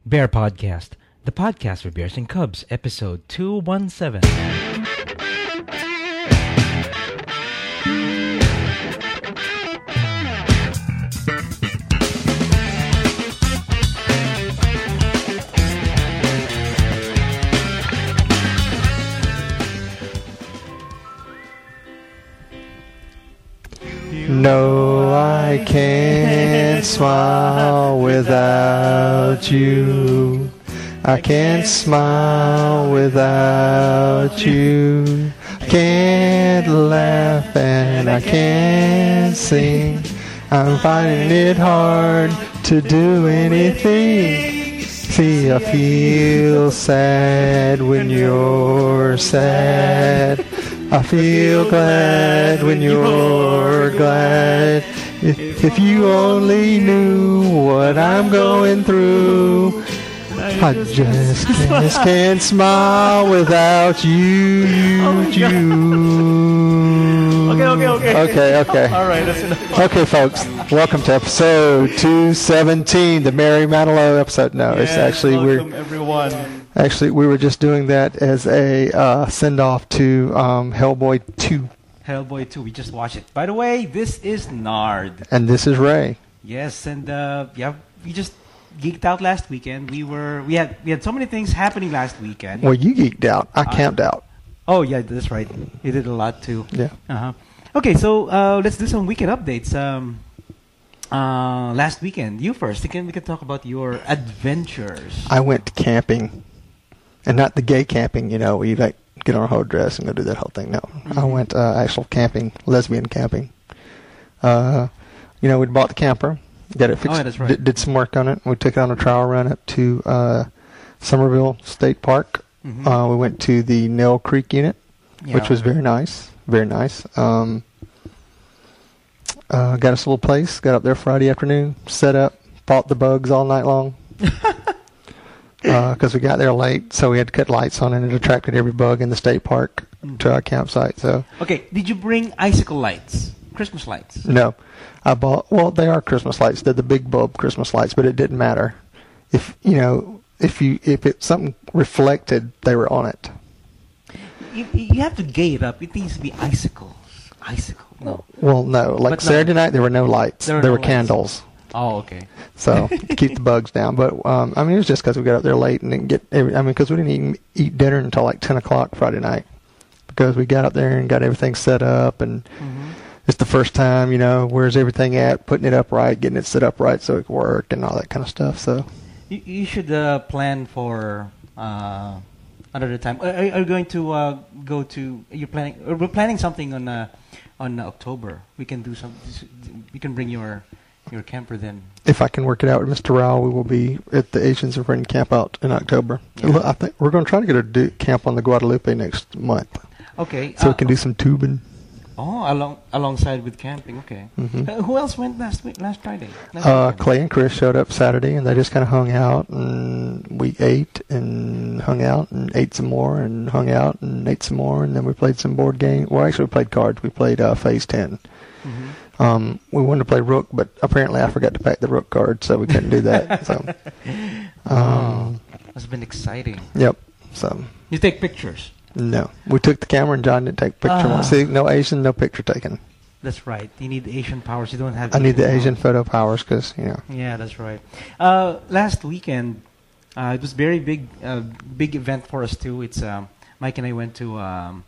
Bear Podcast, the podcast for Bears and Cubs, episode 217. No, I can't smile without you. I can't smile without you. I can't laugh and I can't sing. I'm finding it hard to do anything. See, I feel sad when you're sad. I feel glad when you're glad. If you only knew what I'm going through, I just can't smile without you. Okay. All right, that's enough. Okay, folks, welcome to episode 217, the Mary Manilow episode. No, it's actually welcome everyone. Actually, we were just doing that as a send-off to Hellboy 2. Hellboy 2, we just watched it. By the way, this is Nard. And this is Ray. Yes, and we just geeked out last weekend. We had so many things happening last weekend. Well, you geeked out. I camped out. Oh yeah, that's right. You did a lot too. Yeah. Okay, so let's do some weekend updates. Last weekend, you first. We can talk about your adventures. I went camping, and not the gay camping. You know, where you like get on a whole dress and go do that whole thing. No, I went actual camping, lesbian camping. We bought the camper, got it fixed. Oh, that's right. Did some work on it. We took it on a trial run up to Somerville State Park. Mm-hmm. We went to the Nell Creek unit, which was very nice. Very nice. Got us a little place. Got up there Friday afternoon. Set up. Fought the bugs all night long. Because we got there late, so we had to cut lights on, and it attracted every bug in the state park to our campsite. So. Okay. Did you bring icicle lights? Christmas lights? No. I bought. Well, they are Christmas lights. They're the big bulb Christmas lights, but it didn't matter. If it's something reflected, they were on it. You have to gay it up. It needs to be icicles. No. Well, no. Like Saturday night, there were no lights. There were candles. Oh, okay. So to keep the bugs down. But it was just because we got up there late and didn't get. Because we didn't even eat dinner until like 10 o'clock Friday night. Because we got up there and got everything set up, and it's the first time. Where's everything at? Putting it up right, getting it set up right so it could work, and all that kind of stuff. So. You should plan for another time. Are you going to go to? You're planning. We're planning something on October. We can do some. You can bring your camper then. If I can work it out with Mr. Rao, we will be at the Asians of Friend camp out in October. Yeah. I think we're going to try to get a camp on the Guadalupe next month. Okay. So we can do some tubing. Oh, alongside with camping. Okay. Mm-hmm. Who else went last Friday? Clay and Chris showed up Saturday, and they just kind of hung out, and we ate and hung out and ate some more and hung out and ate some more, and then we played some board game. Well, actually, we played cards. We played Phase 10. Mm-hmm. We wanted to play Rook, but apparently I forgot to pack the Rook card, so we couldn't do that. So. That's been exciting. Yep. So. You take pictures. No. We took the camera and John didn't take a picture. See, no Asian, no picture taken. That's right. You need the Asian powers. You don't have I need the powers. Asian photo powers because, Yeah, that's right. Last weekend, it was very big event for us too. It's Mike and I went to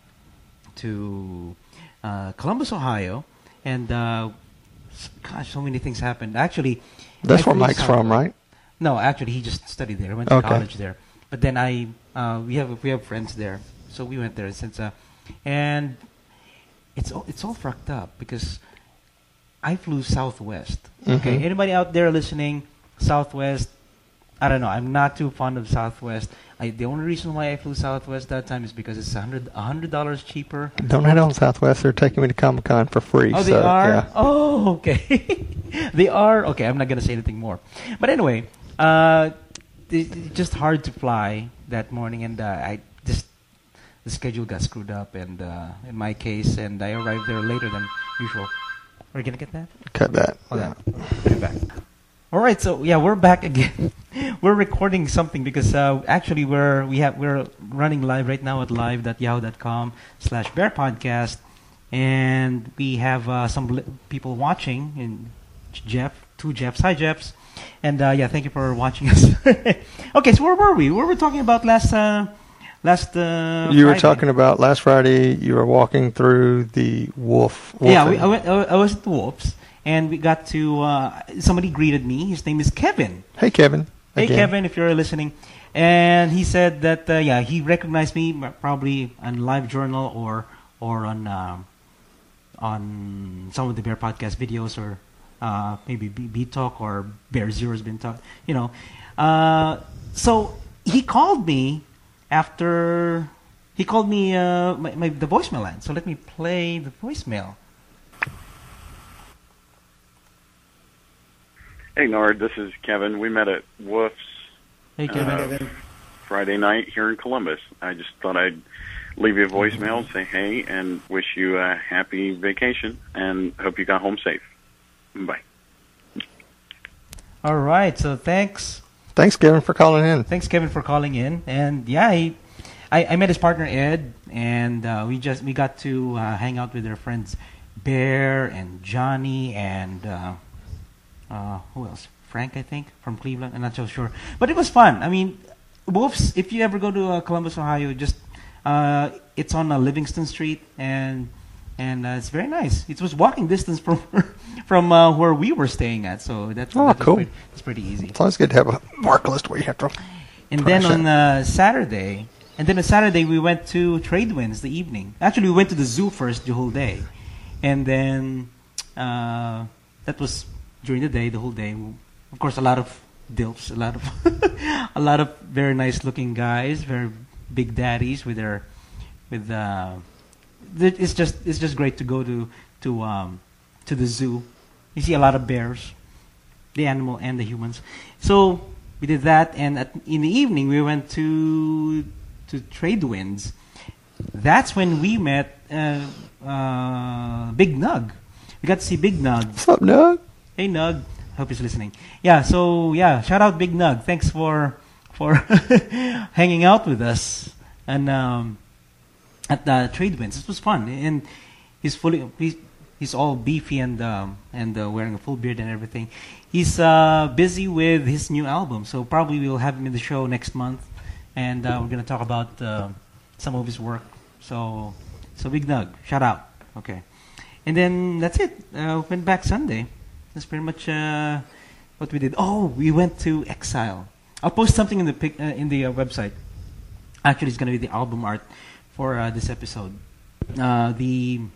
Columbus, Ohio, and gosh, so many things happened. Actually, that's where Mike's from, right? No, actually, he just studied there. He went to college there. But then we have friends there, so we went there and it's all fucked up because I flew Southwest. Okay, anybody out there listening, Southwest? I don't know. I'm not too fond of Southwest. The only reason why I flew Southwest that time is because it's $100 cheaper. Don't head on Southwest. They're taking me to Comic-Con for free. Oh, they are? Yeah. Oh, okay. They are? Okay, I'm not going to say anything more. But anyway, it's just hard to fly that morning, and the schedule got screwed up, and in my case, and I arrived there later than usual. Are you going to get that? Cut that. Hold on. Put it back. All right, so yeah, we're back again. We're recording something because actually we're running live right now at live.yahoo.com/bear podcast, and we have some people watching. And two Jeffs, hi Jeffs, and yeah, thank you for watching us. Okay, so where were we? What were we talking about last? You were talking about last Friday. You were walking through the wolf. Yeah, I was at the Wolves. And we got to, somebody greeted me. His name is Kevin. Hey, Kevin. Hey, Kevin, if you're listening. And he said that, yeah, he recognized me probably on LiveJournal or on some of the Bear Podcast videos or maybe Beat Talk or Bear Zero's been talk, you know. So he called me after, the voicemail line. So let me play the voicemail. Hey, Nord, this is Kevin. We met at Woof's Friday night here in Columbus. I just thought I'd leave you a voicemail, say hey, and wish you a happy vacation, and hope you got home safe. Bye. All right, so thanks. Thanks, Kevin, for calling in. Thanks, Kevin, for calling in. And yeah, I met his partner, Ed, and we got to hang out with their friends Bear and Johnny and... who else? Frank, I think, from Cleveland. I'm not so sure. But it was fun. I mean, Wolves, if you ever go to Columbus, Ohio, just it's on Livingston Street, and it's very nice. It was walking distance from where we were staying at, so that's cool. It's pretty easy. It's always good to have a park list where you have to. And then on Saturday, we went to Tradewinds the evening. Actually, we went to the zoo first the whole day, and then that was. During the day, the whole day, of course, a lot of dilfs, a lot of very nice looking guys, very big daddies it's just great to go to the zoo. You see a lot of bears, the animal and the humans. So we did that, and in the evening we went to Tradewinds. That's when we met Big Nug. We got to see Big Nug. What's up, Nug? Hey Nug, hope he's listening. Yeah, so yeah, shout out Big Nug. Thanks for hanging out with us and at the Tradewinds. This was fun, and he's all beefy and wearing a full beard and everything. He's busy with his new album, so probably we'll have him in the show next month, and we're gonna talk about some of his work. So Big Nug, shout out. Okay, and then that's it. Went back Sunday. That's pretty much what we did. Oh, we went to Exile. I'll post something in the website. Actually, it's going to be the album art for this episode. What do you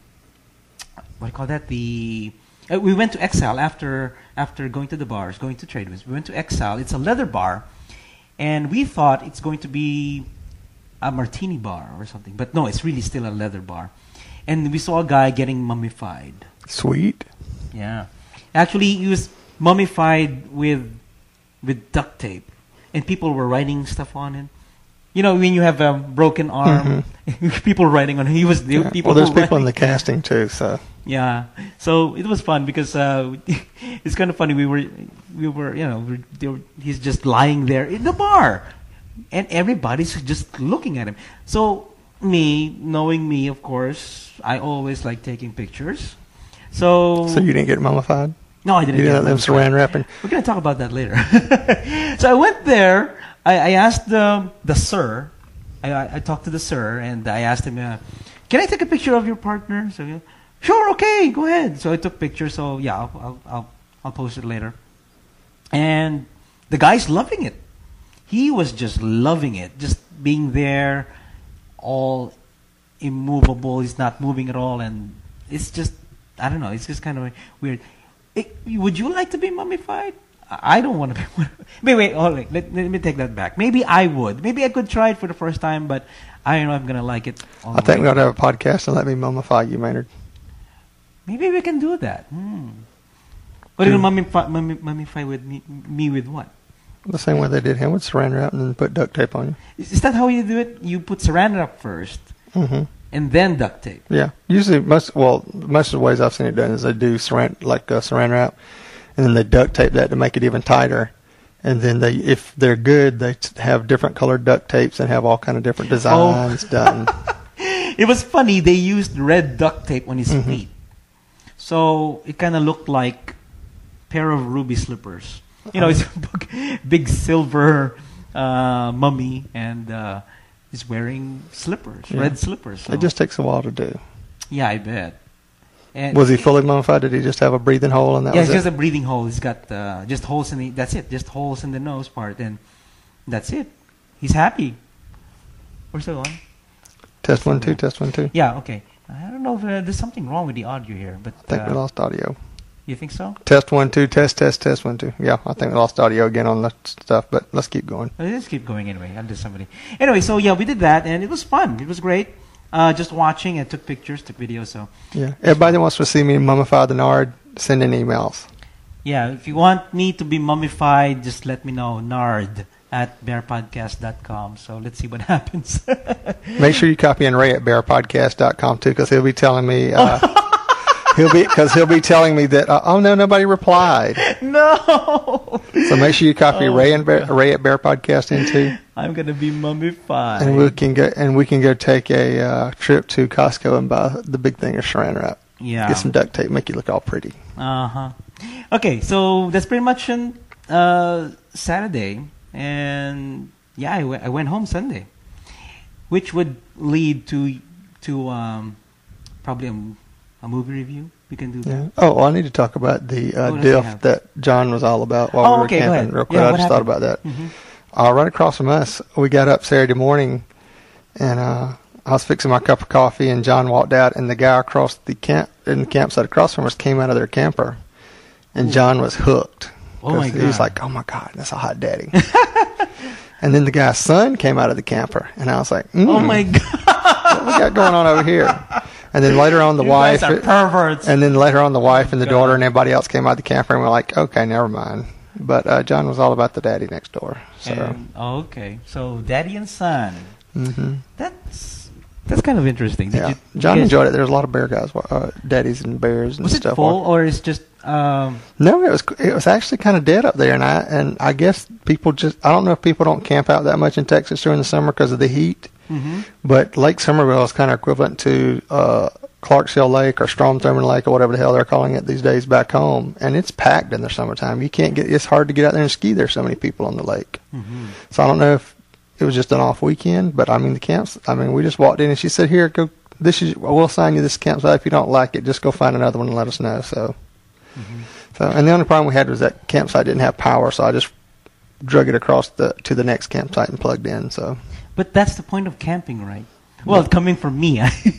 call that? We went to Exile after going to the bars, going to Tradewinds. We went to Exile. It's a leather bar, and we thought it's going to be a martini bar or something, but no, it's really still a leather bar. And we saw a guy getting mummified. Sweet. Yeah. Actually, he was mummified with duct tape, and people were writing stuff on him. You know, when you have a broken arm, people writing on him. He was people. Well, there's people in the casting too, so. Yeah, so it was fun because it's kind of funny. We were, he's just lying there in the bar, and everybody's just looking at him. So knowing me, of course, I always like taking pictures. So you didn't get mummified? No, I didn't. You didn't let them saran wrapping? We're going to talk about that later. So I went there. I asked the sir. I talked to the sir, and I asked him, can I take a picture of your partner? So, sure, okay, go ahead. So I took pictures. So yeah, I'll post it later. And the guy's loving it. He was just loving it, just being there, all immovable. He's not moving at all, and it's just, I don't know, it's just kind of weird. Would you like to be mummified? I don't want to be. Wait, let me take that back. Maybe I would. Maybe I could try it for the first time, but I don't know if I'm going to like it. I think we ought to have a podcast and let me mummify you, Maynard. Maybe we can do that. What are you going to mummify with me with what? The same way they did him, with saran wrap and then put duct tape on you. Is that how you do it? You put saran wrap first, and then duct tape. Yeah, usually most of the ways I've seen it done is they do saran wrap, and then they duct tape that to make it even tighter. And then if they're good, they have different colored duct tapes and have all kind of different designs done. It was funny. They used red duct tape on his feet, so it kind of looked like a pair of ruby slippers. It's a big silver mummy, and he's wearing slippers, red slippers. So. It just takes a while to do. Yeah, I bet. And was he fully mummified? Did he just have a breathing hole? And that was it's just a breathing hole. He's got just holes in the. That's it. Just holes in the nose part, and that's it. He's happy. Where's the one? Test 1 2. Test 1 2. Yeah. Okay. I don't know if there's something wrong with the audio here, but I think we lost audio. You think so? Test 1 2. Test 1 2. Yeah, I think we lost audio again on the stuff, but let's keep going. Let's keep going anyway. I'll do somebody. Anyway, so yeah, we did that, and it was fun. It was great. Just watching and took pictures, took videos. So yeah, everybody that wants to see me mummify the Nard, send in emails. Yeah, if you want me to be mummified, just let me know. nard@bearpodcast.com. So let's see what happens. Make sure you copy in Ray at bearpodcast.com too, because he'll be telling me. He'll be telling me that oh no, nobody replied. No. So make sure you copy Ray at Bear Podcast into. I'm gonna be mummified. And we can go take a trip to Costco and buy the big thing of Saran wrap. Yeah. Get some duct tape, make you look all pretty. Okay, so that's pretty much on Saturday, and yeah, I went home Sunday, which would lead to probably a movie review. We can do that. Yeah. Oh, well, I need to talk about the DILF that John was all about while we were camping. Real quick, I just thought about that. Right across from us, we got up Saturday morning, and I was fixing my cup of coffee, and John walked out, and the guy across the campsite across from us came out of their camper, and John was hooked. Oh my God! He was like, "Oh my God, that's a hot daddy." And then the guy's son came out of the camper, and I was like, "Oh my God, what we got going on over here?" And then later on, the wife, guys are perverts. And then later on, the wife and the daughter and everybody else came out of the camper, and we're like, "Okay, never mind." But John was all about the daddy next door. So okay, so daddy and son. Mm-hmm. That's kind of interesting. John enjoyed it. There was a lot of bear guys, daddies and bears and stuff. Was it full or is just? No, it was actually kind of dead up there, and I guess people I don't know if people don't camp out that much in Texas during the summer because of the heat. Mm-hmm. But Lake Somerville is kind of equivalent to Clarksville Lake or Strom-Thurmond Lake or whatever the hell they're calling it these days back home, and it's packed in the summertime. It's hard to get out there and ski. There's so many people on the lake. Mm-hmm. So I don't know if it was just an off weekend, but I mean the camps. I mean we just walked in and she said, "Here, go. We'll assign you this campsite. If you don't like it, just go find another one and let us know." So, and the only problem we had was that campsite didn't have power, so I just drug it across to the next campsite and plugged in. So. But that's the point of camping, right? Well, coming from me,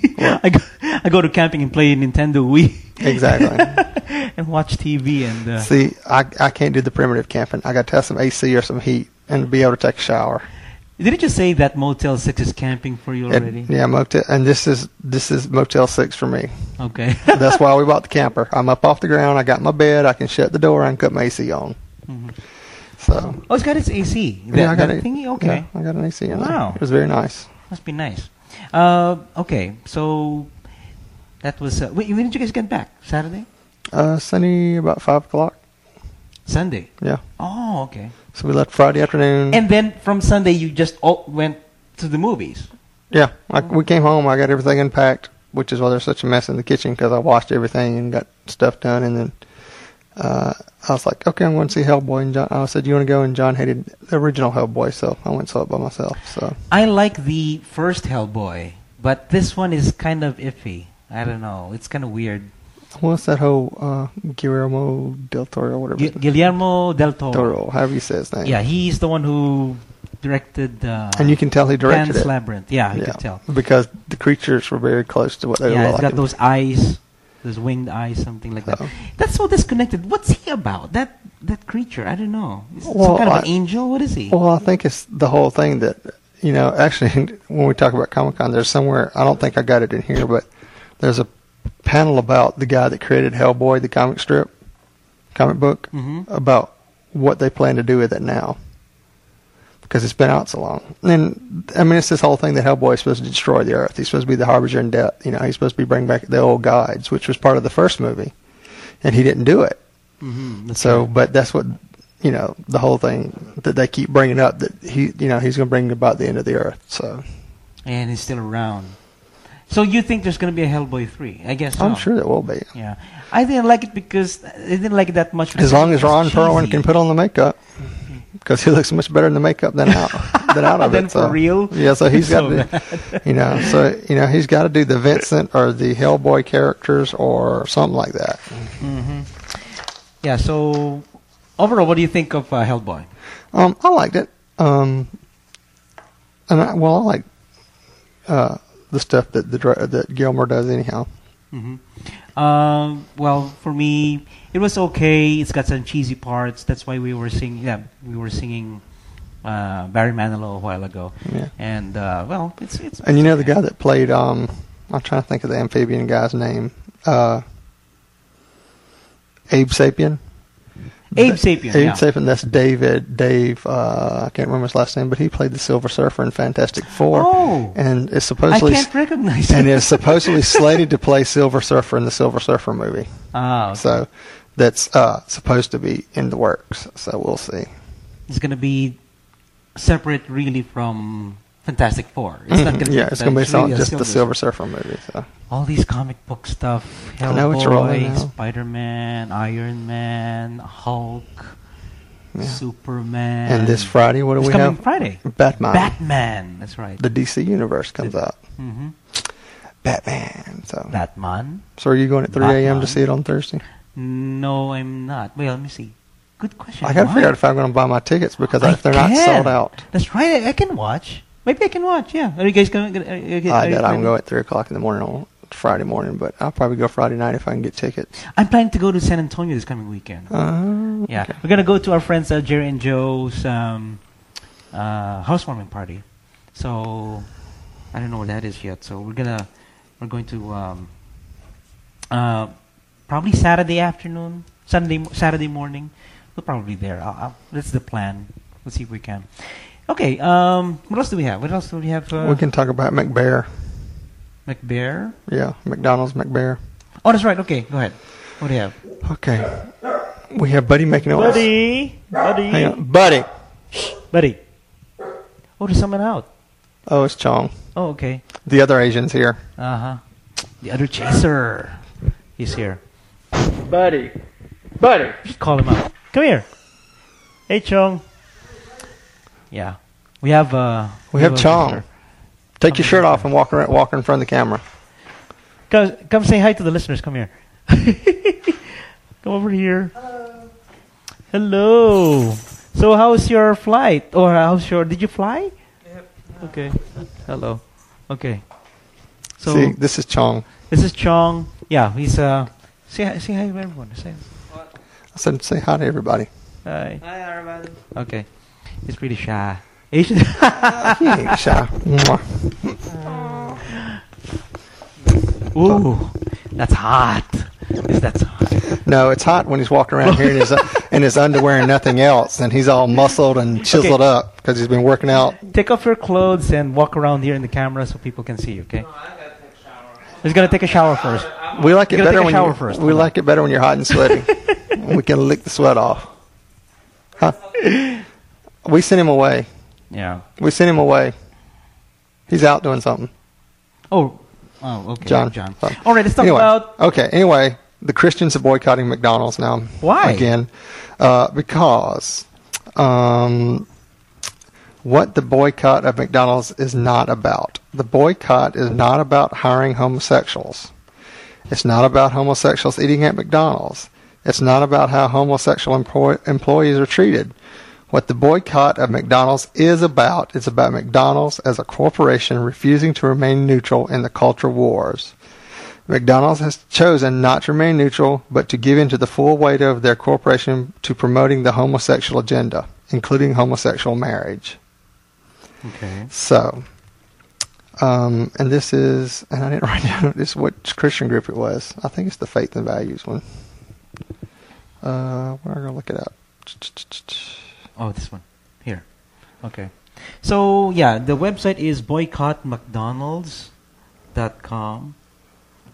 I go to camping and play Nintendo Wii. Exactly. And watch TV and... See, I can't do the primitive camping. I got to have some AC or some heat and be able to take a shower. Didn't you say that Motel 6 is camping for you already? Yeah, Motel, and this is Motel 6 for me. Okay. That's why we bought the camper. I'm up off the ground. I got my bed. I can shut the door and cut my AC on. Mm-hmm. So. Oh, it's got its AC. I got it. Thingy? Okay. Yeah, I got an AC in there. Wow. It was very nice. Must be nice. Okay, so that was... when did you guys get back? Saturday? Sunday about 5 o'clock. Sunday? Yeah. Oh, okay. So we left Friday afternoon. And then from Sunday you just went to the movies? Yeah. We came home. I got everything unpacked, which is why there's such a mess in the kitchen because I washed everything and got stuff done. And then I was like, okay, I'm going to see Hellboy. And I said, you want to go? And John hated the original Hellboy, so I went and saw it by myself. So I like the first Hellboy, but this one is kind of iffy. I don't know. It's kind of weird. What's that whole Guillermo del Toro, whatever? Guillermo del Toro. However you say his name. Yeah, he's the one who directed... and you can tell he directed Pan's it. Labyrinth. Yeah, you can tell. Because the creatures were very close to what they were like. Yeah, it's got those eyes. Those winged eyes, something like that. That's so disconnected. What's he about? That creature? I don't know. Is it some kind of an angel? What is he? Well, I think it's the whole thing that, actually, when we talk about Comic-Con, there's somewhere, I don't think I got it in here, but there's a panel about the guy that created Hellboy, the comic book, about what they plan to do with it now. Because it's been out so long. And, I mean, it's this whole thing that Hellboy is supposed to destroy the Earth. He's supposed to be the harbinger in death. He's supposed to be bringing back the old gods, which was part of the first movie. And he didn't do it. So, but that's what, the whole thing that they keep bringing up, that he's going to bring about the end of the earth. So, and he's still around. So you think there's going to be a Hellboy 3? I guess so. I'm sure there will be. Yeah, I didn't like it because I didn't like it that much. As long as Ron Perlman can put on the makeup, because he looks much better in the makeup than out of than it. For real? Yeah, so he's got to, he's got to do the Vincent or the Hellboy characters or something like that. Yeah. So overall, what do you think of Hellboy? I liked it. I like the stuff that Gilmore does anyhow. Well, for me, it was okay. It's got some cheesy parts. That's why we were singing. Yeah, we were singing Barry Manilow a while ago. Yeah. And well, it's. And the guy that played I'm trying to think of the amphibian guy's name. Abe Sapien. Abe Sapien, that's Dave, I can't remember his last name, but he played the Silver Surfer in Fantastic Four. Oh! And is supposedly... I can't recognize him. And is supposedly slated to play Silver Surfer in the Silver Surfer movie. Okay. So, that's supposed to be in the works, so we'll see. It's going to be separate really from Fantastic Four. It's not going to be... Yeah, it's going to be just the Silver Surfer movie, so... All these comic book stuff, Hellboy, Spider-Man, Iron Man, Hulk, Superman. And this Friday, what do we have? Coming Friday. Batman. That's right. The DC Universe comes out. Batman. So are you going at 3 a.m. to see it on Thursday? No, I'm not. Wait, let me see. Good question. I got to figure out if I'm going to buy my tickets because if they're not sold out. That's right. I can watch. Maybe I can watch, yeah. Are you guys going to... I'm going to go at 3 o'clock in the morning on Friday morning, but I'll probably go Friday night if I can get tickets. I'm planning to go to San Antonio this coming weekend. Okay. Yeah. We're going to go to our friends Jerry and Joe's housewarming party. So, I don't know where that is yet. So, we're going to probably Saturday afternoon, Saturday morning. We'll probably be there. That's the plan. We'll see if we can. Okay, what else do we have? We can talk about McBear. McBear? Yeah, McDonald's McBear. Oh, that's right. Okay, go ahead. What do you have? Okay. We have Buddy making noise. Buddy! Hang on. Buddy! Oh, there's someone out. Oh, it's Chong. Oh, okay. The other Asian's here. Uh-huh. The other chaser. He's here. Buddy! Just call him out. Come here. Hey, Chong. Yeah. We have Chong. Take your shirt off and walk in front of the camera. Come say hi to the listeners. Come here. Come over here. Hello. So how's your flight? Or did you fly? Yep. Okay. Hello. Okay. So see, this is Chong. Yeah, he's say hi to everyone. What? I said say hi to everybody. Hi. Hi, everybody. Okay. He's pretty shy. Asian. He ain't shy. Ooh, that's hot. That's hot. No, it's hot when he's walking around here in his underwear and nothing else, and he's all muscled and chiseled up because he's been working out. Take off your clothes and walk around here in the camera so people can see you. Okay. No, I gotta take a shower. He's gonna take a shower first. We like it better when we like it better when you're hot and sweaty. We can lick the sweat off. Huh? We sent him away. Yeah. We sent him away. He's out doing something. Oh, okay. John. All right, let's talk about... Okay, anyway, the Christians are boycotting McDonald's now. Why? Again. Because what the boycott of McDonald's is not about. The boycott is not about hiring homosexuals. It's not about homosexuals eating at McDonald's. It's not about how homosexual employees are treated. What the boycott of McDonald's is about McDonald's as a corporation refusing to remain neutral in the culture wars. McDonald's has chosen not to remain neutral, but to give in to the full weight of their corporation to promoting the homosexual agenda, including homosexual marriage. Okay. So, and this is, and I didn't write down this what Christian group it was. I think it's the Faith and Values one. We're going to look it up. Oh, this one. Here. Okay. So, yeah, the website is boycottmcdonalds.com.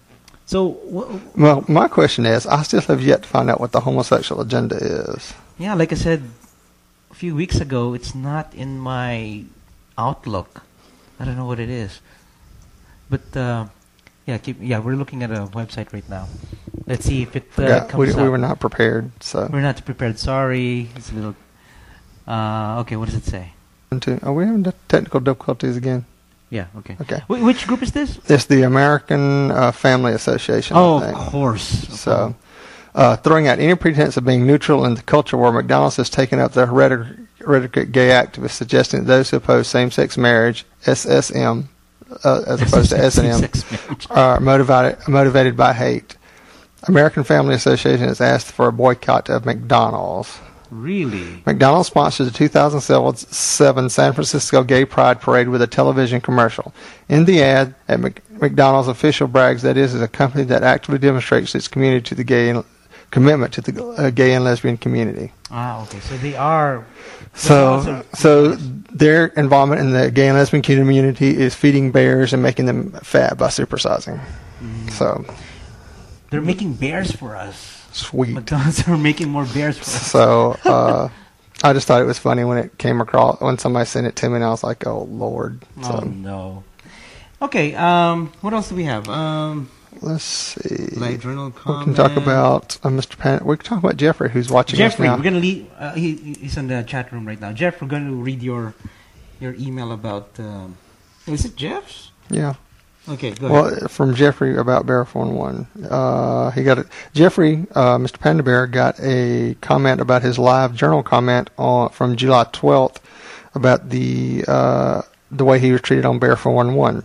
So, Well, my question is, I still have yet to find out what the homosexual agenda is. yeah, like I said a few weeks ago, it's not in my outlook. I don't know what it is. But, we're looking at a website right now. Let's see if it comes we up. were not prepared, so. We're not prepared. Sorry. It's a little... okay, what does it say? Are we having technical difficulties again? Yeah, okay. Okay. Which group is this? It's the American Family Association. Oh, I of think. course. So, throwing out any pretense of being neutral in the culture war, McDonald's has taken up the hereditary gay activists, suggesting that those who oppose same-sex marriage, SSM, as opposed to S&M, are motivated by hate. American Family Association has asked for a boycott of McDonald's. Really? McDonald's sponsored the 2007 San Francisco Gay Pride Parade with a television commercial. In the ad, at McDonald's official brags that it is a company that actively demonstrates its commitment to the gay and lesbian community. Ah, okay. So they are... So their involvement in the gay and lesbian community is feeding bears and making them fat by supersizing. So they're making bears for us. Sweet. McDonald's are making more bears for us. So I just thought it was funny when it came across, when somebody sent it to me, and I was like, oh, Lord. So, oh, no. Okay, what else do we have? Let's see. Live journal comment. We can talk about Mr. Pan. We can talk about Jeffrey, who's watching Jeffrey, us now. we're going to leave. He's in the chat room right now. Jeff, we're going to read your email about... is it Jeff's? Yeah. Okay, go ahead. Well, from Jeffrey about Bear 411. He got it. Jeffrey, Mr. Panda Bear, got a comment about his live journal comment from July 12th about the way he was treated on Bear 411.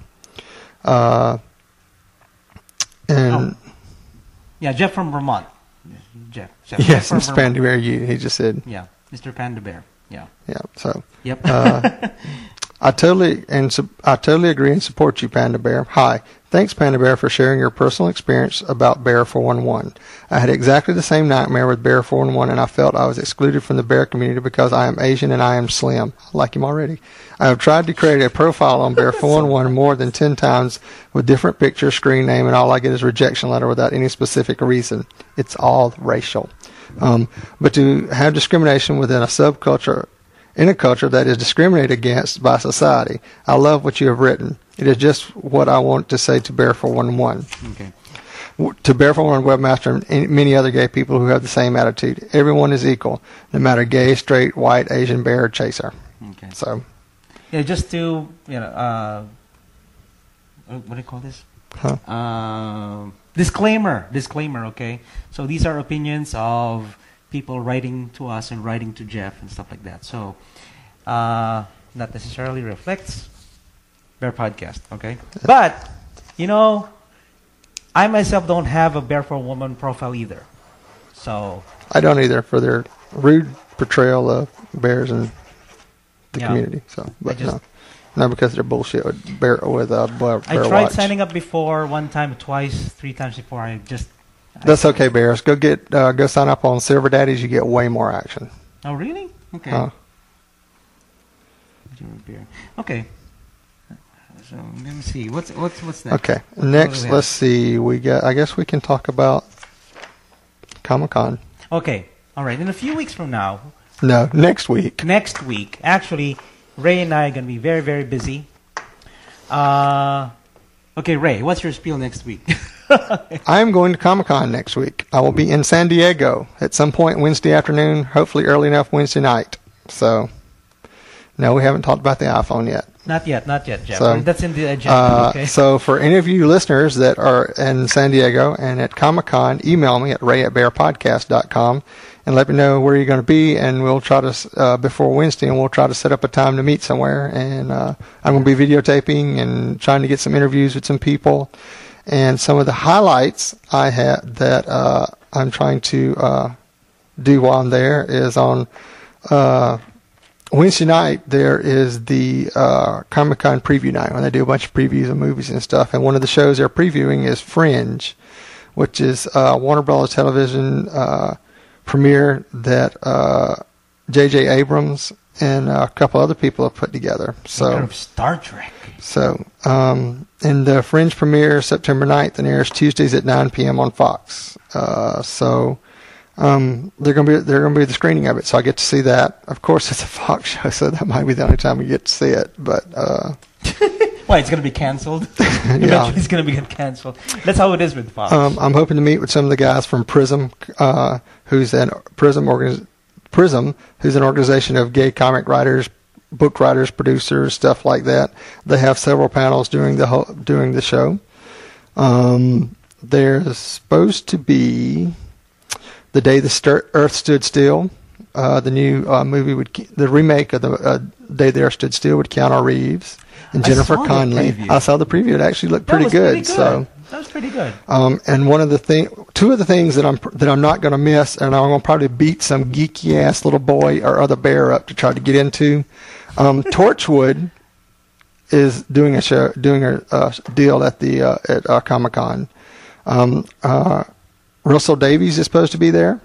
Yeah, Jeff from Vermont. Jeff yes, from Mr. Panda Bear, he just said. Yeah, Mr. Panda Bear. Yeah. Yeah. So. Yep. I totally agree and support you, Panda Bear. Hi. Thanks, Panda Bear, for sharing your personal experience about Bear 411. I had exactly the same nightmare with Bear 411, and I felt I was excluded from the bear community because I am Asian and I am slim. I like him already. I have tried to create a profile on Bear 411 more than 10 times with different pictures, screen name, and all I get is a rejection letter without any specific reason. It's all racial. But to have discrimination within a subculture, in a culture that is discriminated against by society. I love what you have written. It is just what I want to say to Bear 411. Okay. To Bear 411 Webmaster and many other gay people who have the same attitude. Everyone is equal, no matter gay, straight, white, Asian, bear, or chaser. Okay. So. Yeah, just to, what do you call this? Disclaimer, okay? So these are opinions of people writing to us and writing to Jeff and stuff like that. So, not necessarily reflects Bear Podcast, okay? But, I myself don't have a Bear for Woman profile either. So... I don't either, for their rude portrayal of bears in the community. So, but no, because they're bullshit with Bear I tried signing up before, one time, twice, 3 times before. That's okay, Bears. Go sign up on Silver Daddies. You get way more action. Oh, really? Okay. Okay. So let me see. What's next? Okay. Next, let's see. I guess we can talk about Comic-Con. Okay. All right. In a few weeks from now. No, next week. Next week. Actually, Ray and I are going to be very, very busy. Okay, Ray, what's your spiel next week? I'm going to Comic-Con next week. I will be in San Diego at some point Wednesday afternoon, hopefully early enough Wednesday night. So, no, we haven't talked about the iPhone yet. Not yet, Jeff. So, that's in the agenda, okay? So, for any of you listeners that are in San Diego and at Comic-Con, email me at ray@bearpodcast.com and let me know where you're going to be, and we'll try to, before Wednesday, and we'll try to set up a time to meet somewhere. And I'm going to be videotaping and trying to get some interviews with some people. And some of the highlights I have that I'm trying to do while I'm there is on Wednesday night, there is the Comic-Con preview night when they do a bunch of previews of movies and stuff. And one of the shows they're previewing is Fringe, which is Warner Bros. Television premiere that J.J. Abrams and a couple other people have put together. So Kind of Star Trek. So, and the Fringe premiere September 9th and airs Tuesdays at 9 p.m. on Fox. They're gonna be the screening of it, so I get to see that. Of course, it's a Fox show, so that might be the only time we get to see it. But Why, it's going to be canceled? Eventually it's going to be canceled. That's how it is with Fox. I'm hoping to meet with some of the guys from Prism, who's an organization of gay comic writers, book writers, producers, stuff like that. They have several panels during the show. There's supposed to be The Day the Earth Stood Still, the new movie the remake of the Day the Earth Stood Still with Keanu Reeves and Jennifer Connelly. I saw the preview. It actually looked pretty good. So that was pretty good. And two of the things that I'm not going to miss, and I'm going to probably beat some geeky ass little boy or other bear up to try to get into. Torchwood is doing a deal at Comic-Con. Russell Davies is supposed to be there.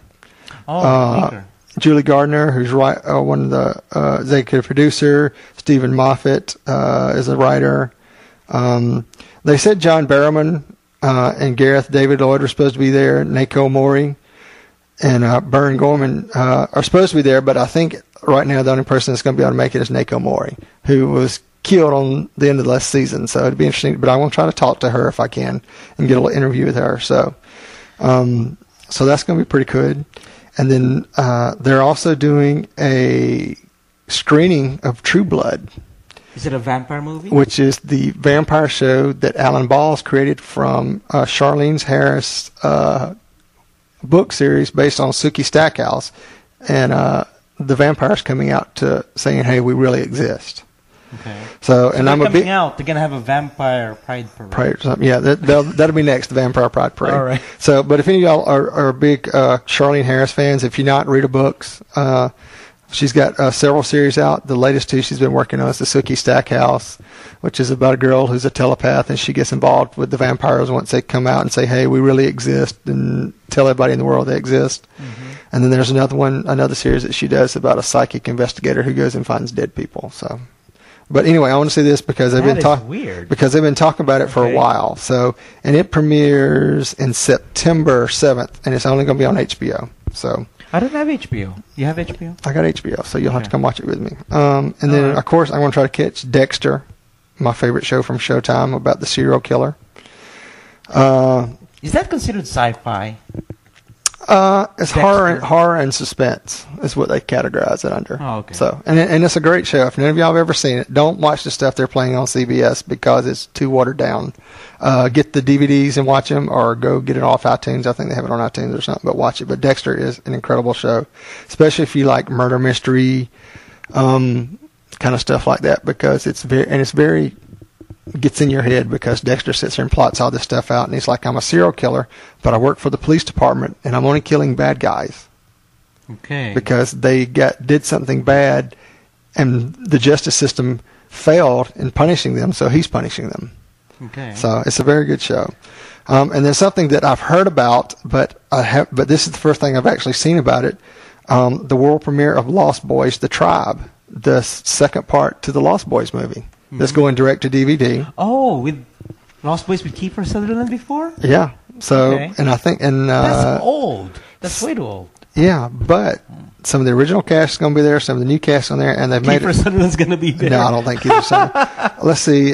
Julie Gardner, who's one of the executive producer. Stephen Moffat is a writer. They said John Barrowman and Gareth David Lloyd were supposed to be there. Nako Mori and Bern Gorman are supposed to be there, but I think right now the only person that's going to be able to make it is Nako Mori, who was killed on the end of the last season. So it'd be interesting, but I want to try to talk to her if I can and get a little interview with her. So that's going to be pretty good. And then they're also doing a screening of True Blood. Is it a vampire movie? Which is the vampire show that Alan Ball's created from Charlene Harris' book series based on Sookie Stackhouse. And the vampires coming out to saying, hey, we really exist. Okay. So and I'm coming out. They're gonna have a vampire pride parade. Yeah, that'll be next. The vampire pride parade. All right. So, but if any of y'all are big Charlene Harris fans, if you're not, read her books. She's got several series out. The latest two she's been working on is the Sookie Stackhouse, which is about a girl who's a telepath and she gets involved with the vampires once they come out and say, "Hey, we really exist," and tell everybody in the world they exist. Mm-hmm. And then there's another series that she does about a psychic investigator who goes and finds dead people. So. But anyway, I want to see this because they've been talking about it for a while. So, and it premieres in September 7th, and it's only going to be on HBO. So I don't have HBO. You have HBO? I got HBO, so you'll have to come watch it with me. And then, of course, I'm going to try to catch Dexter, my favorite show from Showtime about the serial killer. Is that considered sci-fi? It's horror and suspense is what they categorize it under. Oh, okay. So, and it's a great show. If none of y'all have ever seen it, don't watch the stuff they're playing on CBS because it's too watered down. Get the DVDs and watch them, or go get it off iTunes. I think they have it on iTunes or something, but watch it. But Dexter is an incredible show, especially if you like murder mystery, kind of stuff like that, because it's very gets in your head because Dexter sits there and plots all this stuff out, and he's like, I'm a serial killer, but I work for the police department, and I'm only killing bad guys. Okay. Because they did something bad, and the justice system failed in punishing them, so he's punishing them. Okay. So it's a very good show. And then something that I've heard about, but this is the first thing I've actually seen about it, the world premiere of Lost Boys, The Tribe, the second part to the Lost Boys movie. That's going direct to DVD. Oh, with Lost Boys with Kiefer Sutherland before? Yeah. So, okay. And I think, that's old. That's way too old. Yeah, but some of the original cast is going to be there. Some of the new cast on there, and they've made it. Kiefer Sutherland's going to be there. No, I don't think Kiefer Sutherland. Let's see.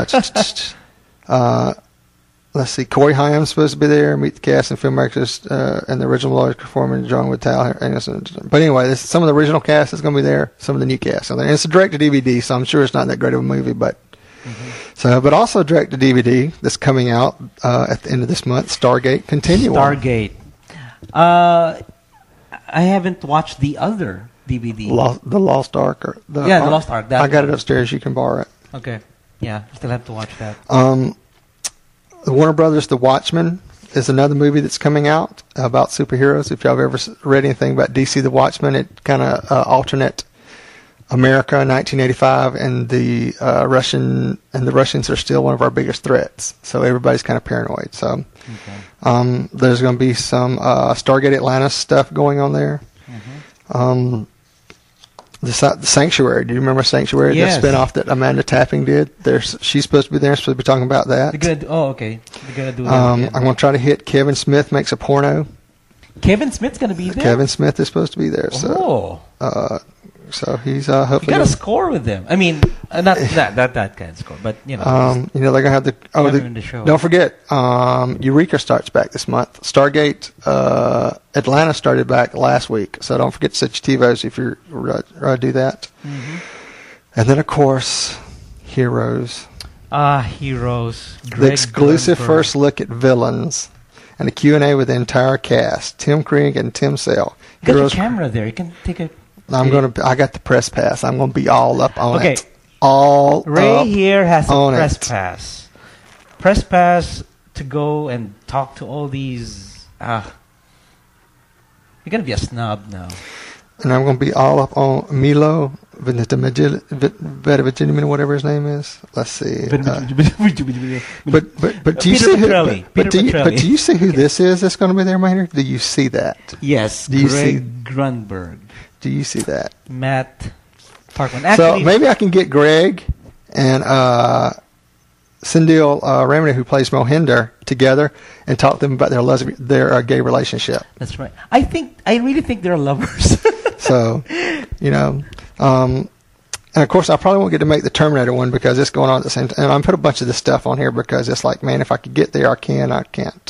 Let's see. Corey Haim's supposed to be there. Meet the cast and filmmakers and the original lawyers performing John Whittal. But anyway, some of the original cast is going to be there. Some of the new cast on there. And it's a direct-to-DVD, so I'm sure it's not that great of a movie. But but also direct-to-DVD that's coming out at the end of this month. Stargate Continuum. Stargate. I haven't watched the other DVD. The Lost Ark. The Lost Ark. I got it upstairs. You can borrow it. Okay. Yeah, still have to watch that. The Warner Brothers' The Watchmen is another movie that's coming out about superheroes. If y'all have ever read anything about DC The Watchmen, it kind of alternate America in 1985, and the Russians are still one of our biggest threats. So everybody's kind of paranoid. So there's going to be some Stargate Atlantis stuff going on there. The Sanctuary. Do you remember Sanctuary? Yes. That spinoff that Amanda Tapping did. She's supposed to be there. Supposed to be talking about that. They're gonna. Okay. They're gonna do that. I'm going to try to hit Kevin Smith makes a porno. Kevin Smith's gonna be there. Kevin Smith is supposed to be there. So, so he's hopefully. You got to score with them. I mean, not that kind of score, but they're gonna have the in the show. Don't forget, Eureka starts back this month. Stargate Atlanta started back last week, so don't forget to set your TiVos if you're do that. Mm-hmm. And then of course, Heroes. Heroes. The exclusive first look at villains and a Q&A with the entire cast: Tim Krieg and Tim Sale. You got your camera there. You can take a. I got the press pass. I'm gonna be all up on Okay. it. All Ray up here has a on press it. pass. Press pass to go and talk to all these. You're gonna be a snob now. And I'm gonna be all up on Milo Ventimiglia, whatever his name is. Let's see. But do you see who? But do you see who this is? That's gonna be there, Maynard? Do you see that? Yes, Do you Greg Grunberg, Do you see that? Matt Parkman. So Actually, maybe I can get Greg and Cindil Ramey, who plays Mohinder, together and talk to them about their gay relationship. that's right. I really think they're lovers. So, and of course, I probably won't get to make the Terminator one because it's going on at the same time. And I put a bunch of this stuff on here because it's like, man, if I could get there, I can't.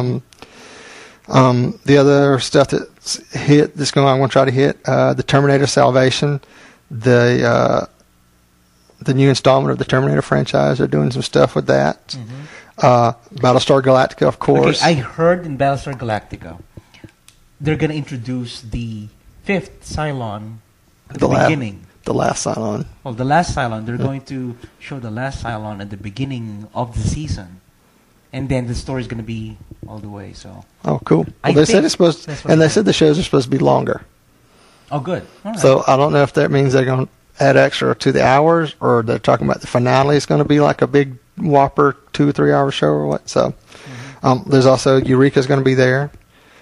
The other stuff that's hit, I'm going to try to hit, the Terminator Salvation, the new installment of the Terminator franchise. They're doing some stuff with that. Mm-hmm. Battlestar Galactica, of course. Okay, I heard in Battlestar Galactica, they're going to introduce the 5th Cylon at the beginning. The last Cylon. Well, the last Cylon. They're going to show the last Cylon at the beginning of the season. And then the story's going to be all the way. So. Oh, cool. Well, they said it's supposed, and they said the shows are supposed to be longer. Oh, good. All right. So I don't know if that means they're going to add extra to the hours, or they're talking about the finale is going to be like a big whopper 2 or 3 hour show or what. So there's also Eureka's going to be there.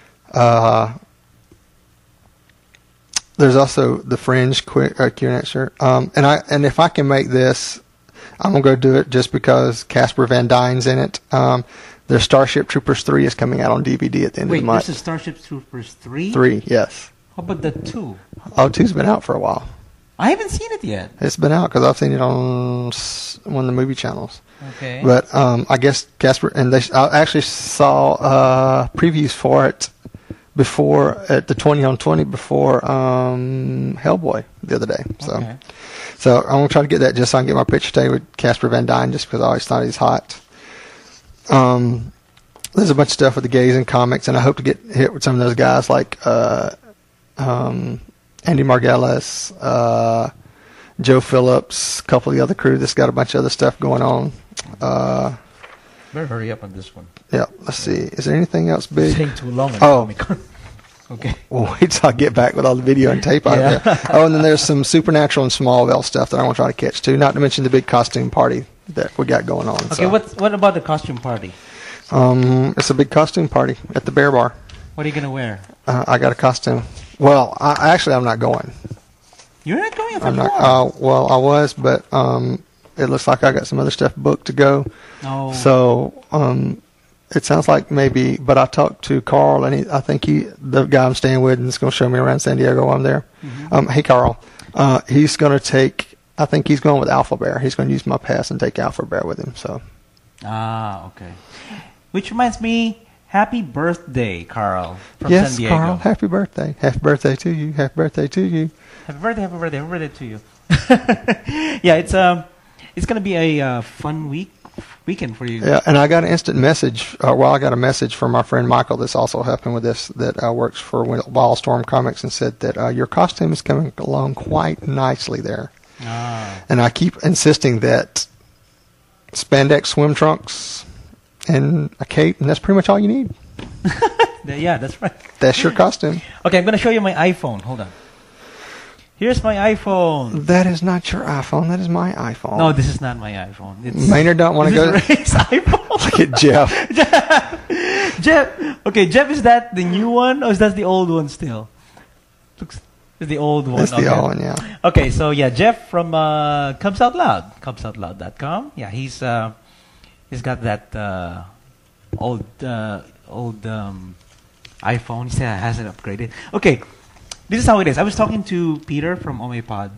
There's also the Fringe Q&A. And if I can make this, I'm gonna go do it just because Casper Van Dyne's in it. Their Starship Troopers 3 is coming out on DVD at the end of the month. Wait, this is Starship Troopers 3? 3, yes. How about the 2? Oh, 2's been out for a while. I haven't seen it yet. It's been out because I've seen it on one of the movie channels. Okay. But I guess Casper, and I actually saw previews for it before at the 20 on 20 before Hellboy the other day. So I'm gonna try to get that just so I can get my picture taken with Casper Van Dyne, just because I always thought he's hot. There's a bunch of stuff with the gays in comics, and I hope to get hit with some of those guys like Andy Margulis, Joe Phillips, a couple of the other crew that's got a bunch of other stuff going on. Better hurry up on this one. Yeah, let's see. Is there anything else big? It's taking too long. Okay. Well, wait till I get back with all the video and tape out of there. Oh, and then there's some Supernatural and Smallville stuff that I want to try to catch too. Not to mention the big costume party that we got going on. Okay, what about the costume party? It's a big costume party at the Bear Bar. What are you gonna wear? I got a costume. Well, I'm not going. You're not going? I'm not. Well, I was, but it looks like I got some other stuff booked to go. Oh. So it sounds like maybe, but I talked to Carl, and I think the guy I'm staying with, and is going to show me around San Diego while I'm there. Mm-hmm. Hey, Carl. He's going to take, I think he's going with Alpha Bear. He's going to use my pass and take Alpha Bear with him. So. Okay. Which reminds me, happy birthday, Carl, from San Diego. Yes, Carl, happy birthday. Happy birthday to you. Happy birthday to you. Happy birthday to you. Yeah, it's going to be a fun weekend for you. Yeah, and I got an instant message. I got a message from our friend Michael that's also helping with this, that works for Wildstorm Comics, and said that your costume is coming along quite nicely there. And I keep insisting that spandex swim trunks and a cape, and that's pretty much all you need. Yeah, that's right. That's your costume. Okay, I'm going to show you my iPhone. Hold on. Here's my iPhone. That is not your iPhone. That is my iPhone. No, this is not my iPhone. Maynard don't want to go. This is Ray's iPhone. Look at Jeff. Jeff. Okay, Jeff, is that the new one or is that the old one still? The old one. That's the okay. old one, yeah. Okay, so yeah, Jeff from Comes Out Loud, comesoutloud.com. Yeah, he's got that old iPhone. He said hasn't upgraded. Okay, this is how it is. I was talking to Peter from Omepod.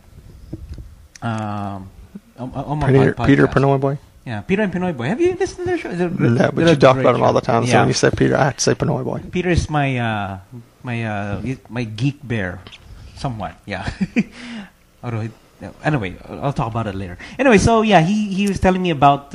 Peter Pinoy Boy? Yeah, Peter and Pinoy Boy. Have you listened to their show? No, but you talk about him all the time. So Yeah. when you say Peter, I have to say Pinoy Boy. Peter is my geek bear, somewhat. Yeah. Although anyway, I'll talk about it later. Anyway, so yeah, he was telling me about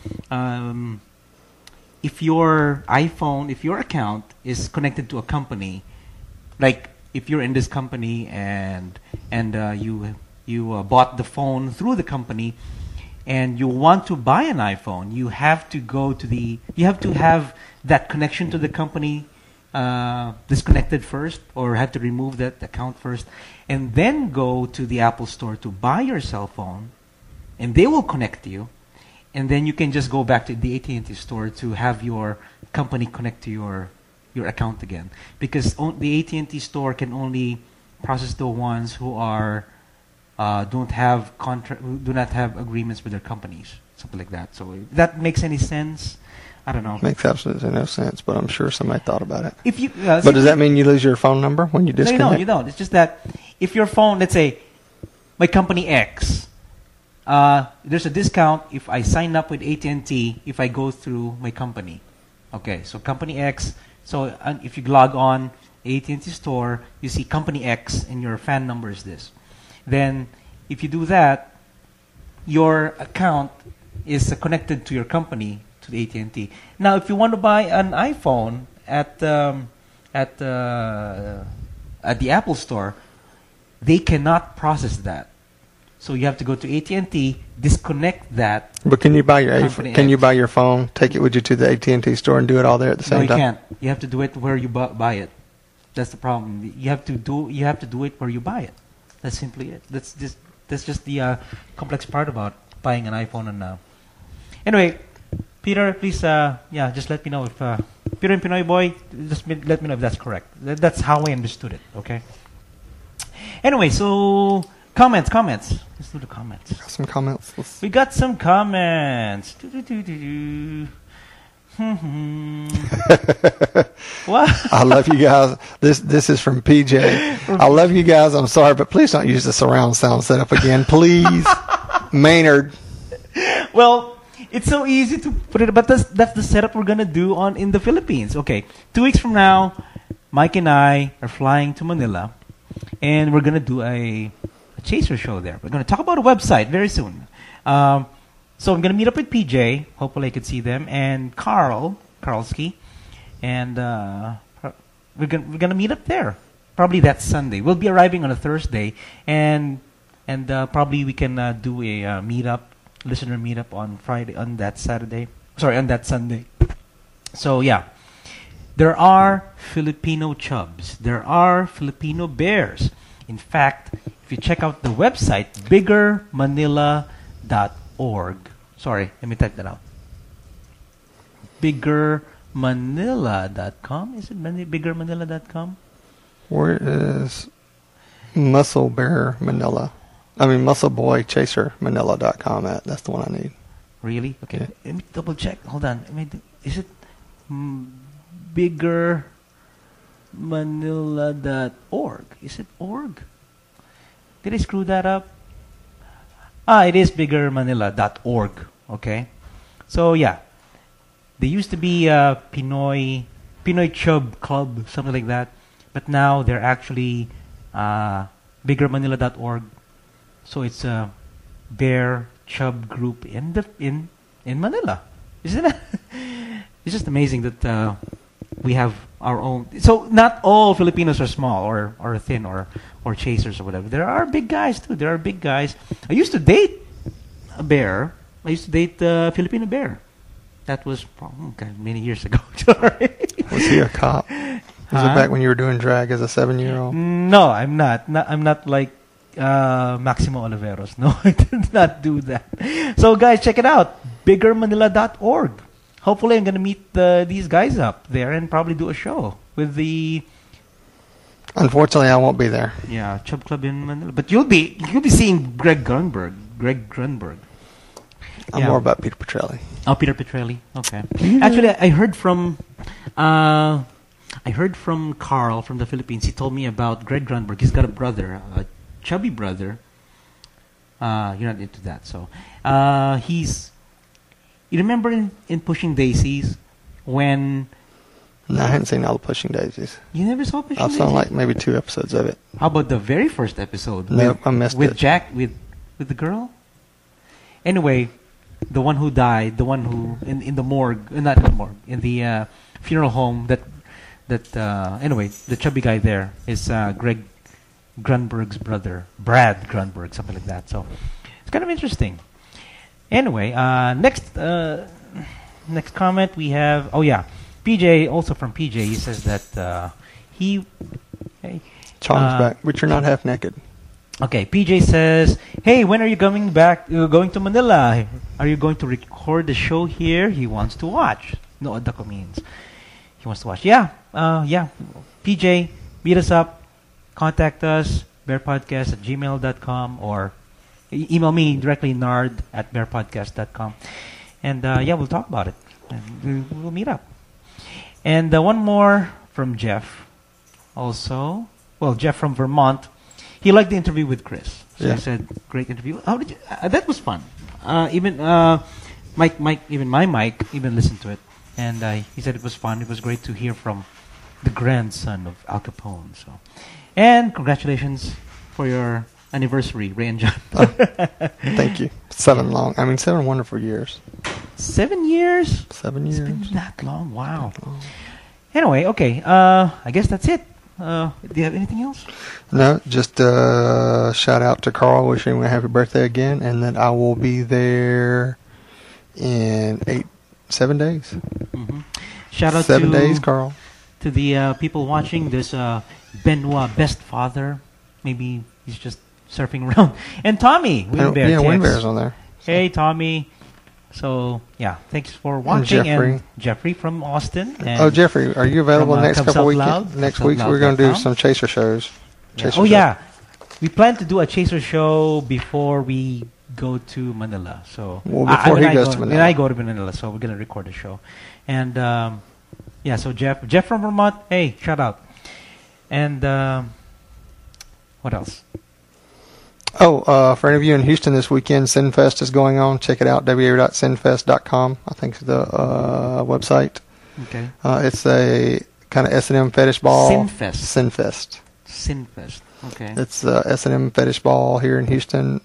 if your iPhone, if your account is connected to a company, like if you're in this company and you bought the phone through the company, and you want to buy an iPhone, you have to have that connection to the company disconnected first, or have to remove that account first, and then go to the Apple Store to buy your cell phone, and they will connect you, and then you can just go back to the AT&T store to have your company connect to your account again, because the AT&T store can only process the ones who are do not have agreements with their companies, something like that. So if that makes any sense? I don't know. Makes absolutely no sense, but I'm sure somebody thought about it. If you, but does that mean you lose your phone number when you disconnect? No, you don't. It's just that if your phone, let's say, my company X, there's a discount if I sign up with AT&T if I go through my company. Okay, so company X. So if you log on AT&T store, you see company X and your fan number is this. Then if you do that, your account is connected to your company, to the AT&T. Now, if you want to buy an iPhone at the Apple Store, they cannot process that. So you have to go to AT&T, disconnect that. But can you buy your iPhone? Can you buy your phone, take it with you to the AT&T store, and do it all there at the same time? No, you can't. You have to do it where you buy it. That's the problem. You have to do it where you buy it. That's simply it. That's just the complex part about buying an iPhone. And anyway, Peter, please, just let me know if Peter and Pinoy Boy, just let me know if that's correct. That's how I understood it. Okay. Anyway, so comments. Let's do the comments. Got some comments. We got some comments. What? I love you guys. This is from PJ. I love you guys. I'm sorry, but please don't use the surround sound setup again, please. Maynard. Well, it's so easy to put it, but that's the setup we're gonna do in the Philippines. Okay, 2 weeks from now, Mike and I are flying to Manila, and we're gonna do a chaser show there. We're gonna talk about a website very soon. So I'm gonna meet up with PJ. Hopefully, I could see them, and Karlski, and we're gonna meet up there. Probably that Sunday. We'll be arriving on a Thursday, and probably we can do a listener meetup on Friday, on that Sunday. So yeah, there are Filipino chubs. There are Filipino bears. In fact, if you check out the website, biggermanila.org. Sorry, let me type that out. Biggermanila.com. Is it biggermanila.com? Where is Muscle Bear Manila? I mean, Muscle Boy Chaser Manila.com at. That's the one I need. Really? Okay. Yeah. Let me double check. Hold on. Is it biggermanila.org? Is it org? Did I screw that up? It is biggermanila.org. Okay. So yeah, there used to be a Pinoy Chub Club, something like that, but now they're actually biggermanila.org. So it's a bear chub group in Manila, isn't it? It's just amazing that we have our own. So not all Filipinos are small or thin or chasers or whatever. There are big guys too. There are big guys. I used to date a bear. I used to date a Filipino bear. That was many years ago. Was he a cop? Was it back when you were doing drag as a 7-year-old? No, I'm not. I'm not like Maximo Oliveros. No, I did not do that. So guys, check it out. biggermanila.org. Hopefully I'm going to meet these guys up there and probably do a show with the Unfortunately, I won't be there. Yeah, Chub Club in Manila. But you'll be seeing Greg Grunberg. I'm Yeah. more about Peter Petrelli. Oh, Peter Petrelli. Okay. Actually, I heard from Carl from the Philippines. He told me about Greg Grunberg. He's got a brother, a chubby brother. You're not into that, so you remember in Pushing Daisies when No, I hadn't seen all the Pushing Daisies. you never saw Pushing I've Daisies? seen like maybe 2 episodes of it. How about the very first episode? Nope, I missed with it. Jack with the girl. Anyway, the one who died, the one who in the morgue, not in the morgue, in the funeral home. Anyway, the chubby guy there is Greg Grunberg's brother, Brad Grunberg, something like that. So it's kind of interesting. Anyway, next comment we have. Oh yeah, PJ, also from PJ. He says that Charm's back, but you're not half naked. Okay, PJ says, "Hey, when are you coming back? Going to Manila? Are you going to record the show here?" He wants to watch. No, Adako means he wants to watch. Yeah. PJ, meet us up. Contact us, bearpodcast@gmail.com, or email me directly, nard@bearpodcast.com. And we'll talk about it. And we'll meet up. And one more from Jeff. Also, Jeff from Vermont. He liked the interview with Chris. So Yeah. he said, "Great interview." How did you? That was fun. Even Mike, even my Mike, even listened to it, and he said it was fun. It was great to hear from the grandson of Al Capone. So, and congratulations for your anniversary, Ray and John. Thank you. 7 wonderful years. 7 years. 7 It's years. been that long. Wow. Anyway, okay. I guess that's it. Do you have anything else? No, just shout out to Carl, wishing him a happy birthday again, and that I will be there in 7 days. Mm-hmm. Shout out 7 days, Carl. to the people watching. There's Benoit, best father. Maybe he's just surfing around. And Tommy, Winbear. Yeah, TX. Winbear's on there. Hey, Tommy. So, yeah, thanks for watching. Jeffrey. And Jeffrey from Austin. And Oh, Jeffrey, are you available from, next Cubs couple Out weekends? Loud, Next Cubs week Out we're going to do Loud.com. some chaser shows. Yeah. Oh, yeah. We plan to do a chaser show before we go to Manila. So Well, before he goes to Manila. Then I go to Manila, so we're going to record a show. And, so Jeff from Vermont, hey, shout out. And what else? Oh, for any of you in Houston this weekend, Sinfest is going on. Check it out, www.sinfest.com, I think is the website. Okay. It's a kind of S&M fetish ball. Sinfest. Sinfest. Okay. It's S&M fetish ball here in Houston.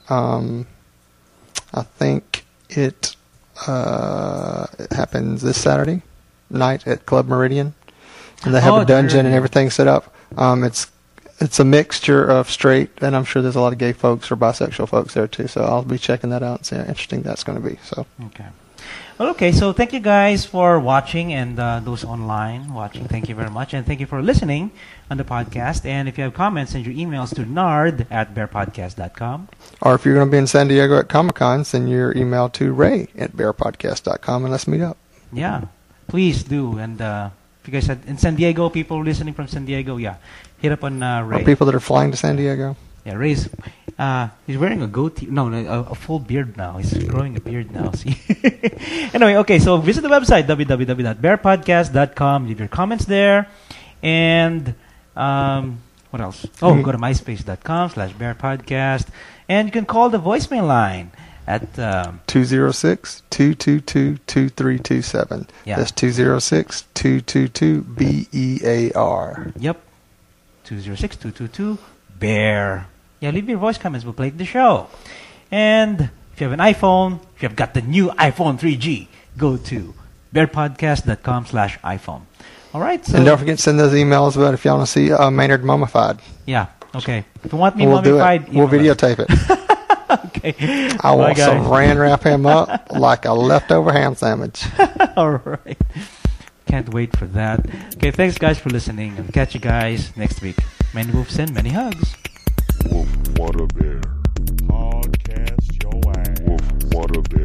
I think it happens this Saturday night at Club Meridian, and they have a dungeon and everything set up. It's a mixture of straight, and I'm sure there's a lot of gay folks or bisexual folks there too. So I'll be checking that out and see how interesting that's going to be. So okay. Well, okay. So thank you guys for watching, and those online watching, thank you very much, and thank you for listening on the podcast. And if you have comments, send your emails to nard@bearpodcast.com. Or if you're going to be in San Diego at Comic-Con, send your email to ray@bearpodcast.com and let's meet up. Yeah, please do. And if you guys are in San Diego, people listening from San Diego, hit up on Ray. Or people that are flying to San Diego. Yeah, Ray's he's wearing a goatee. No, a full beard now. He's growing a beard now. See. Anyway, okay. So visit the website www.bearpodcast.com. Leave your comments there, and what else? Oh, go to myspace.com/bearpodcast, and you can call the voicemail line at 206-222-2327. Yeah. That's 206-222-BEAR. Yep. 206-222-BEAR. Yeah, leave your voice comments. We'll play it in the show. And if you have an iPhone, if you've got the new iPhone 3G, go to bearpodcast.com/iPhone. All right. So And don't forget to send those emails about if you want to see Maynard mummified. yeah. Okay. If you want me We'll do mummified, it. We'll email us. videotape it. Okay. I will Bye, guys. saran wrap him up like a leftover ham sandwich. All right. Can't wait for that. Okay. Thanks, guys, for listening. And catch you guys next week. Many wolves and many hugs. Woof, what a bear. Podcast your ass. Woof, what a bear.